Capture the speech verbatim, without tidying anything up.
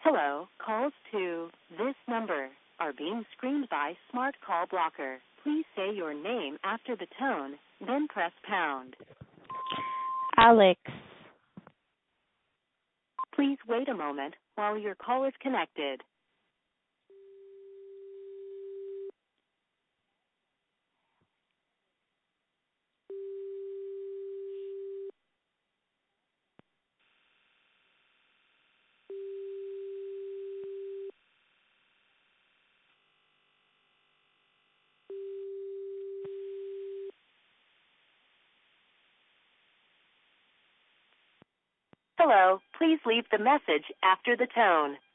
Hello, calls to this number are being screened by Smart Call Blocker. Please say your name after the tone, then press pound. Alex. Please wait a moment while your call is connected. Hello, please leave the message after the tone.